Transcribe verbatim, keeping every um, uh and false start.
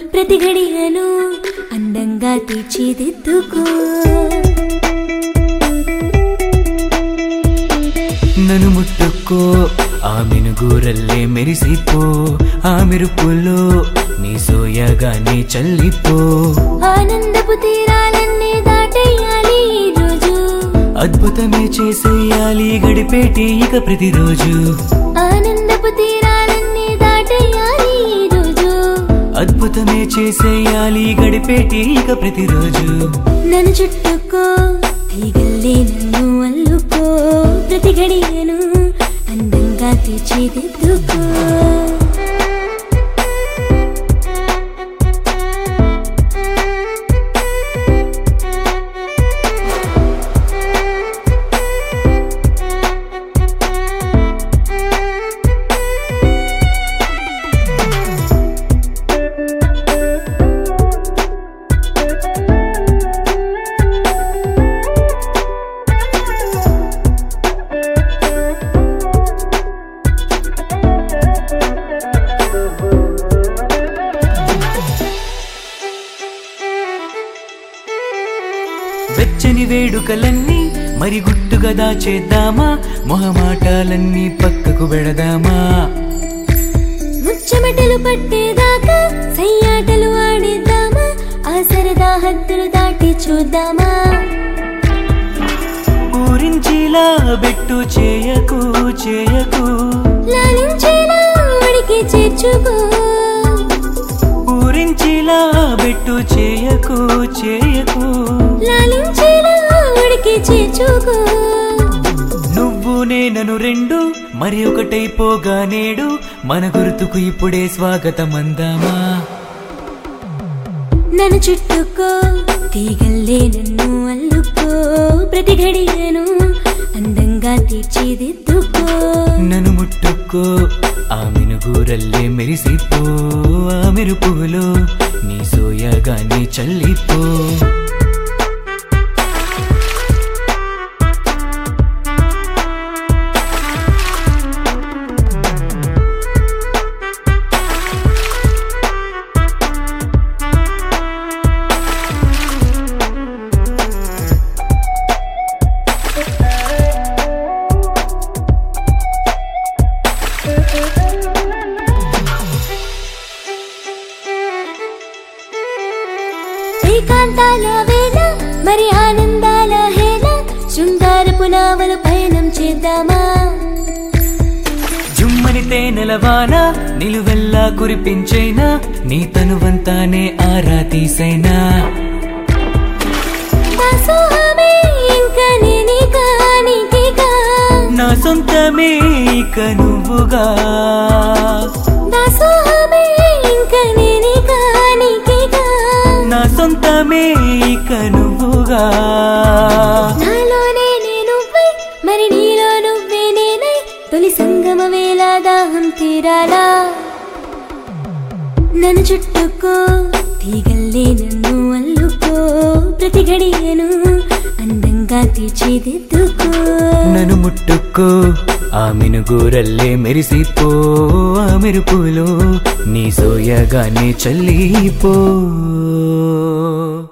ప్రతి గడియను అందంగా తీర్చిదిద్దుకో నన్ను ముట్టుకో ఆ మినుగురల్లే మెరిసిపో ఆ మెరుపులో నీ సోయగానే చల్లిపో ఆనందపు తీరాలన్నీ దాటేయాలి ఈ రోజు అద్భుతమే చేసేయాలి గడిపేటి ఇక ప్రతిరోజు ఆనందపు తీరాలన్నీ దాటేయాలి ఈ రోజు అద్భుతమే చేసేయాలి గడిపేటి ఇక ప్రతిరోజు నన్ను చుట్టుకో తీగల్లే నన్ను అల్లుకో ప్రతి గడియను అందంగా తీర్చిదిద్దుకో వెచ్చని వేడుకలన్నీ మరి గుట్టుగా దాచేద్దామా మొహమాటాలన్నీ పక్కకు పెడదామా ముచ్చమటలు పట్టేదాకా సయ్యాటలు ఆడేద్దామా ఆ సరదా హద్దులు దాటి చూద్దామా ఊరించిలా బెట్టు చేయకు చేయకు లాలించేలా ఉడికి చేర్చుకో ఊరించిలా బెట్టు చేయకు చేయకు లాలించేలా ఉడికి చేర్చుకో నువ్వు నేనను రెండు మరి ఒకటైపోగా నేడు మన గుర్తుకు ఇప్పుడే స్వాగతం అందామా నన్ను చుట్టుకో తీగల్లే నన్ను అల్లుకో ప్రతి గడియను అందంగా తీర్చిదిద్దుకో నన్ను ముట్టుకో ఆ మినుగురల్లే మెరిసిపో ఆ మెరుపులో నీ సోయగానే చల్లిపో ఏకాంతాల వేళ మరి ఆనందాల హేళ శృంగారపు నావలు పయనం చేద్దామా జుమ్మని తేనెల వాన నిలువెల్లా కురిపించైనా నీ తనువంతానే ఆరా తీసైనా దాసోహమే ఇంక నేనిక నీకిగా నా సొంతమే ఇక నువ్వుగా దాసోహమే ఇంక నేనిక నీకిగా నా సొంతమే ఇక నువ్వుగా నాలోనే నువ్వే మరి నీలో నువ్వే నేనై తొలి సంగమ వేళ దాహం తీరాలా నన్ను చుట్టుకో తీగల్లే నన్ను అల్లుకో ప్రతి గడియను అందంగా తీర్చిదిద్దుకో నన్ను ముట్టుకో ఆ మినుగురల్లే మెరిసిపో ఆ మెరుపులో నీ సోయగానే చల్లిపో